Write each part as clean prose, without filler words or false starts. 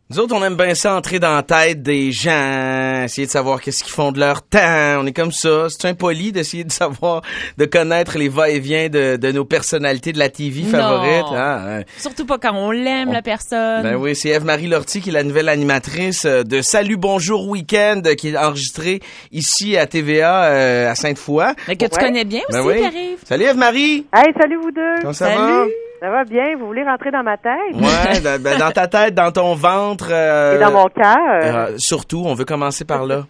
Nous autres, on aime bien ça entrer dans la tête des gens, essayer de savoir qu'est-ce qu'ils font de leur temps. On est comme ça. C'est impoli d'essayer de savoir, de connaître les va-et-vient de nos personnalités de la TV favorites. Hein? Surtout pas quand on l'aime, la personne. Ben oui, c'est Ève-Marie Lortie qui est la nouvelle animatrice de Salut Bonjour Week-end qui est enregistrée ici à TVA à Sainte-Foy. Mais que tu connais bien aussi, Pierre-Yves. Salut Ève-Marie! Hey, salut vous deux! Comment ça va? Ça va bien? Vous voulez rentrer dans ma tête? Ouais, dans ta tête, dans ton ventre. Et dans mon cœur. Surtout, on veut commencer par là.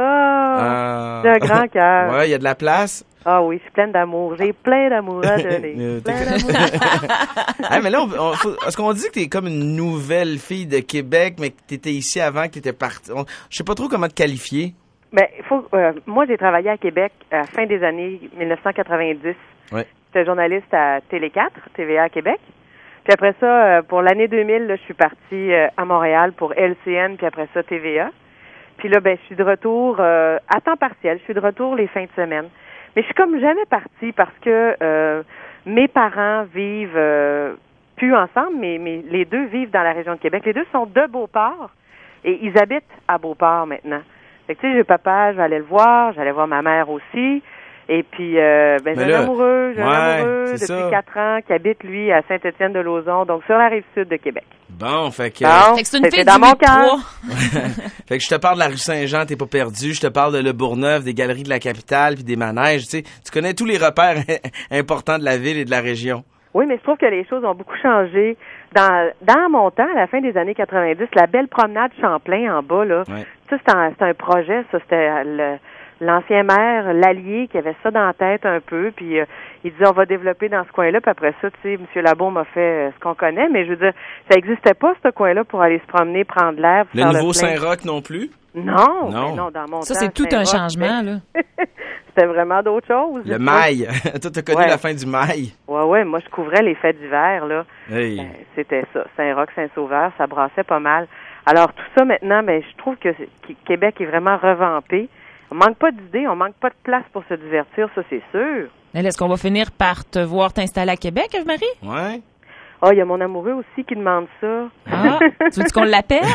J'ai un grand cœur. Ouais, il y a de la place. Ah oui, je suis pleine d'amour. J'ai plein d'amour à donner. Plein d'amour. Mais là, est-ce qu'on dit que t'es comme une nouvelle fille de Québec, mais que t'étais ici avant, que t'étais partie? Je sais pas trop comment te qualifier. Ben, moi, j'ai travaillé à Québec à la fin des années 1990. Ouais. J'étais journaliste à Télé4, TVA à Québec. Puis après ça, pour l'année 2000, là, je suis partie à Montréal pour LCN, puis après ça, TVA. Puis là, ben, je suis de retour à temps partiel. Je suis de retour les fins de semaine. Mais je suis comme jamais partie parce que mes parents vivent plus ensemble, mais les deux vivent dans la région de Québec. Les deux sont de Beauport et ils habitent à Beauport maintenant. Fait que tu sais, j'ai papa, je vais aller le voir, j'allais voir ma mère aussi. Et puis, j'ai un amoureux depuis 4 ans qui habite, lui, à Saint-Étienne-de-Lauzon, donc sur la rive sud de Québec. Bon, fait que c'est une fille dans mon cœur. Fait que je te parle de la rue Saint-Jean, t'es pas perdu. Je te parle de Le Bourgneuf, des galeries de la capitale, puis des manèges. Tu sais, tu connais tous les repères importants de la ville et de la région. Oui, mais je trouve que les choses ont beaucoup changé. Dans mon temps, à la fin des années 90, la belle promenade Champlain en bas, là, ça, c'était un projet, ça, c'était l'ancien maire, Lallier, qui avait ça dans la tête un peu, puis il disait on va développer dans ce coin-là, puis après ça, tu sais, M. Labo m'a fait ce qu'on connaît, mais je veux dire, ça n'existait pas, ce coin-là, pour aller se promener, prendre l'air. Le nouveau Saint-Roch non plus? Non, dans mon temps. Ça, c'est tout un changement, là. C'était vraiment d'autres choses. Le mail. Toi, t'as connu la fin du mail. Ouais, moi, je couvrais les fêtes d'hiver, là. Hey. C'était ça. Saint-Roch, Saint-Sauveur, ça brassait pas mal. Alors, tout ça, maintenant, je trouve que Québec est vraiment revampé. On manque pas d'idées, on manque pas de place pour se divertir, ça, c'est sûr. Est-ce qu'on va finir par te voir t'installer à Québec, Ève-Marie? Ouais. Il y a mon amoureux aussi qui demande ça. Ah, tu veux qu'on l'appelle?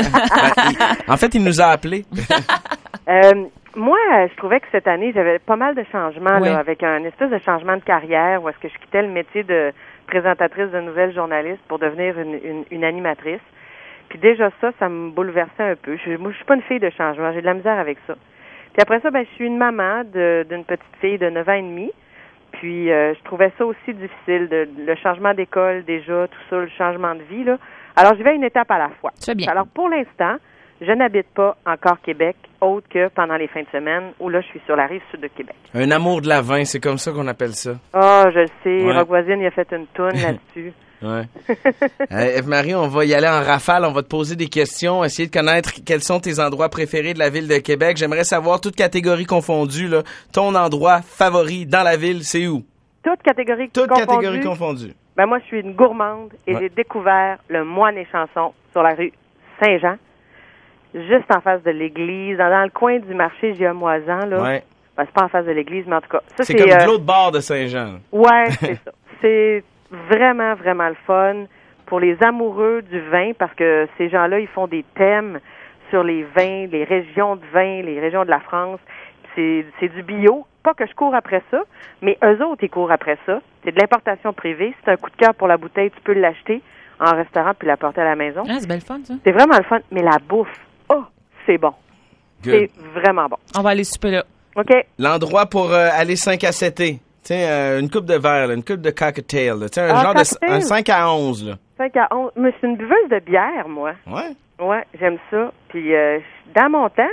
En fait, il nous a appelés. Moi, je trouvais que cette année, j'avais pas mal de changements, là, avec un espèce de changement de carrière où est-ce que je quittais le métier de présentatrice de nouvelles journalistes pour devenir une animatrice. Puis déjà ça me bouleversait un peu. Moi, je suis pas une fille de changement, j'ai de la misère avec ça. Puis après ça, je suis une maman d'une petite fille de 9 ans et demi. Puis je trouvais ça aussi difficile, le changement d'école déjà, tout ça, le changement de vie, là. Alors, j'y vais une étape à la fois. C'est bien. Alors, pour l'instant, je n'habite pas encore Québec, autre que pendant les fins de semaine, où là, je suis sur la rive sud de Québec. Un amour de la vin, c'est comme ça qu'on appelle ça. Je le sais. Rock Voisine, il a fait une toune là-dessus. Ouais. Ève-Marie, on va y aller en rafale. On va te poser des questions, essayer de connaître quels sont tes endroits préférés de la ville de Québec. J'aimerais savoir, toutes catégories confondues, là, ton endroit favori dans la ville, c'est où? Toutes catégories confondues. Moi, je suis une gourmande et j'ai découvert le Moine et Chanson sur la rue Saint-Jean, juste en face de l'église, dans le coin du marché Giamoisan, là. Ouais. C'est pas en face de l'église, mais en tout cas. Ça, c'est comme de l'autre bord de Saint-Jean. Ouais, c'est ça. C'est vraiment, vraiment le fun pour les amoureux du vin, parce que ces gens-là, ils font des thèmes sur les vins, les régions de vin, les régions de la France. C'est du bio. Pas que je cours après ça, mais eux autres, ils courent après ça. C'est de l'importation privée. Si tu as un coup de cœur pour la bouteille, tu peux l'acheter en restaurant puis l'apporter à la maison. Ah, c'est belle fun, ça. C'est vraiment le fun. Mais la bouffe, c'est bon. Good. C'est vraiment bon. On va aller souper là. OK. L'endroit pour aller 5 à 7 une coupe de verre, là, une coupe de cocktail. Là, un genre de 5 à 11. Là. 5 à 11. Mais c'est une buveuse de bière, moi. Ouais? Ouais, j'aime ça. Puis dans mon temps...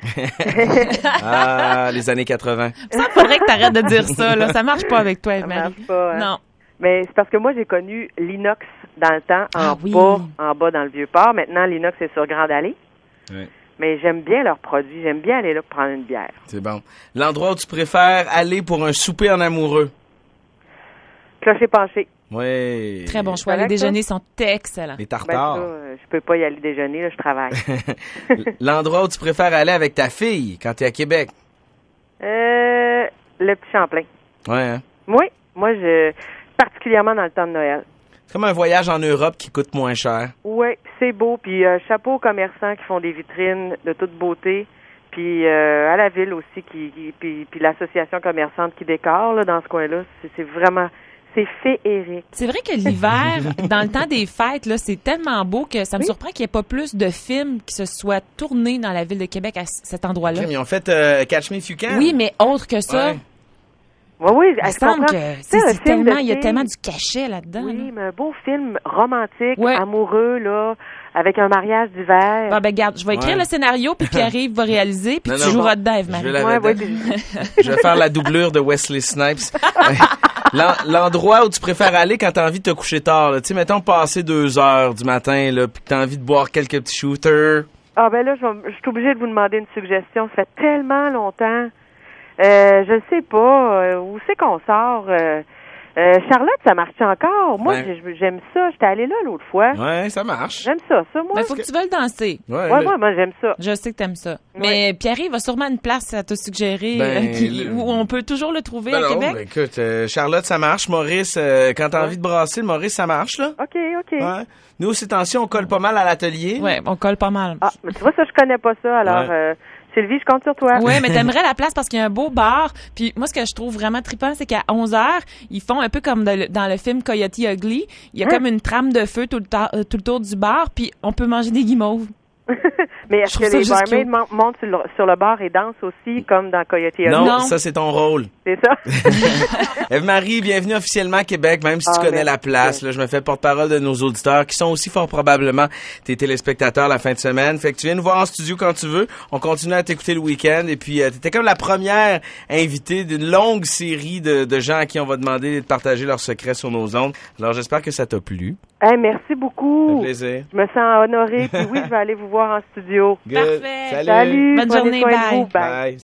Les années 80. Ça, faudrait que t'arrêtes de dire ça, là. Ça marche pas avec toi, Ève-Marie. Ça marche pas, hein? Non. Mais c'est parce que moi, j'ai connu l'inox dans le temps, en bas dans le Vieux-Port. Maintenant, l'inox est sur Grande Allée. Oui. Mais j'aime bien leurs produits. J'aime bien aller là pour prendre une bière. C'est bon. L'endroit où tu préfères aller pour un souper en amoureux? Clocher penché. Oui. Très bon choix. Les déjeuners sont excellents. Les tartares. Je peux pas y aller déjeuner, là, je travaille. L'endroit où tu préfères aller avec ta fille quand tu es à Québec? Le petit Champlain. Ouais, hein? Oui. Moi, particulièrement dans le temps de Noël. C'est comme un voyage en Europe qui coûte moins cher. Oui, c'est beau. Puis chapeau aux commerçants qui font des vitrines de toute beauté. Puis à la ville aussi, puis l'association commerçante qui décore là, dans ce coin-là. C'est vraiment... C'est féerique. C'est vrai que l'hiver, dans le temps des fêtes, là, c'est tellement beau que ça me surprend qu'il n'y ait pas plus de films qui se soient tournés dans la ville de Québec à cet endroit-là. Ils ont fait Catch Me If You Can. Oui, mais autre que ça. Ouais. Oui, Il me semble que c'est tellement, il y a tellement du cachet là-dedans. Oui, là. mais un beau film romantique, Ouais. amoureux, là, avec un mariage d'hiver. Bon, ben, garde, je vais écrire Ouais. le scénario, puis Pierre-Yves va réaliser, puis Non, tu non. joueras dedans, Je Eve-Marie. vais la Ouais, vedette. puis- Je vais faire la doublure de Wesley Snipes. L'endroit où tu préfères aller quand t'as envie de te coucher tard, là. Tu sais, mettons passer 2 heures du matin, là, puis que t'as envie de boire quelques petits shooters. Ah ben là, je suis obligée de vous demander une suggestion. Ça fait tellement longtemps. Je sais pas. Où c'est qu'on sort? Charlotte, ça marche encore? Moi, Ouais. j'aime ça. J'étais allée là l'autre fois. Ouais, ça marche. J'aime ça, moi. Ben, faut que tu veuilles danser. Ouais, Ouais, le- moi, j'aime ça. Je sais que t'aimes ça. Mais Pierre-Yves a sûrement une place à te suggérer Ben, où on peut toujours le trouver Ben à non, Québec. ben écoute, Charlotte, ça marche. Maurice, quand t'as envie de brasser, le Maurice, ça marche, là. OK. Ouais. Nous, ces temps-ci, on colle pas mal à l'atelier. Ouais, on colle pas mal. Ah, mais tu vois, ça, je connais pas ça. Alors, Sylvie, je compte sur toi. Ouais, mais t'aimerais la place parce qu'il y a un beau bar. Puis moi, ce que je trouve vraiment trippant, c'est qu'à 11h, ils font un peu comme dans le film Coyote Ugly. Il y a comme une trame de feu tout le tour du bar, puis on peut manger des guimauves. Mais Je est-ce trouve que ça les juste barmaids montent sur le bar et dansent aussi, comme dans Coyote Ugly? Non, Non. ça, c'est ton rôle. C'est ça? Eve-Marie, bienvenue officiellement à Québec, même si tu Ah, connais merci. la place. Là, je me fais porte-parole de nos auditeurs, qui sont aussi fort probablement tes téléspectateurs la fin de semaine. Fait que tu viens nous voir en studio quand tu veux. On continue à t'écouter le week-end. Et puis, t'étais comme la première invitée d'une longue série de gens à qui on va demander de partager leurs secrets sur nos ondes. Alors, j'espère que ça t'a plu. Hey, merci Ça beaucoup. fait plaisir. Je me sens honorée. Puis oui, je vais aller vous voir en studio. Good. Parfait. Salut. Salut. Bonne prenez journée, soin de bye. vous. Bye. Bye.